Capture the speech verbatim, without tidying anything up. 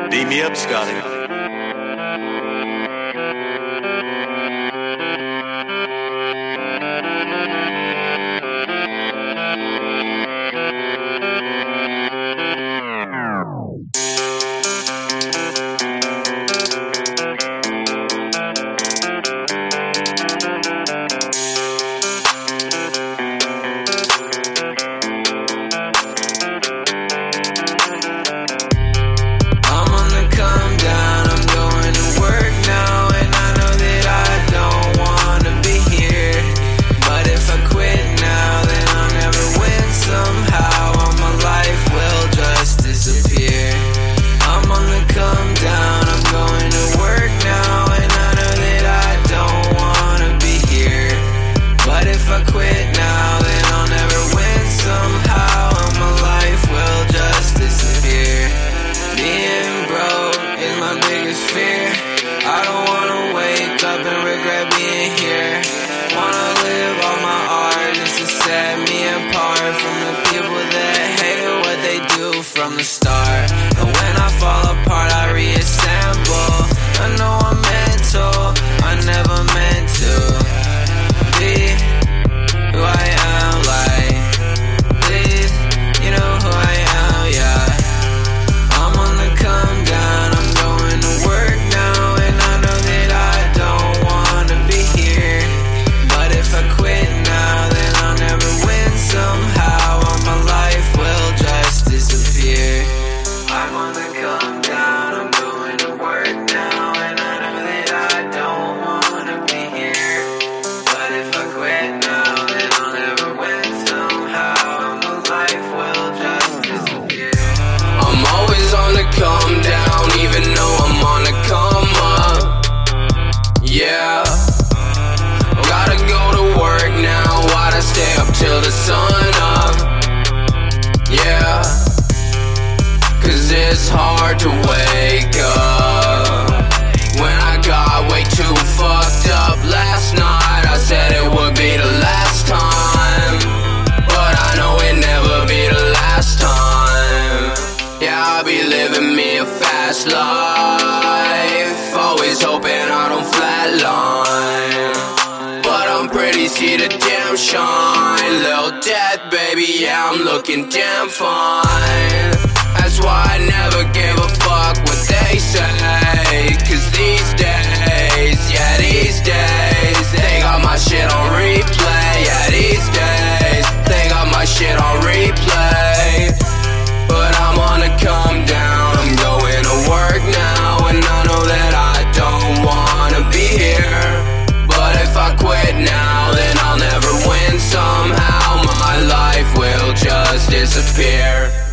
Beam me up, Scotty. I don't wanna wake up and regret being here. Wanna live all my art just to set me apart from the people that hated what they do from the start. And when I fall apart, I reassemble. I know I'm mental, I never meant to be who I am. Like, please, you know who I am, yeah. I'm on the come down, I'm going to work now, and I know that I don't wanna be here. But if I quit now, then I'll never win somehow, or my life will just disappear. I'm on the come down, I'm going to work now, and I know that I don't wanna be here. But if I quit now, then I'll never win somehow, and my life will just disappear. I'm always on the come down, even though I'm on the come up. Yeah, gotta go to work now, why'd I stay up till the sun up? Yeah, cause it's hard to wake up when I got way too fucked up last night. I said it would be the last time, but I know it never be the last time. Yeah, I'll be living me a fast life, always hoping I don't flatline, but I'm pretty, see the damn shine. Lil' Death, baby, yeah, I'm looking damn fine. That's why I never gave a fuck what they say, cause these days, yeah, these days, they got my shit on replay. Yeah, these days, they got my shit on replay. But I'm on the come down, I'm going to work now, and I know that I don't wanna be here. But if I quit now, then I'll never win somehow, my life will just disappear.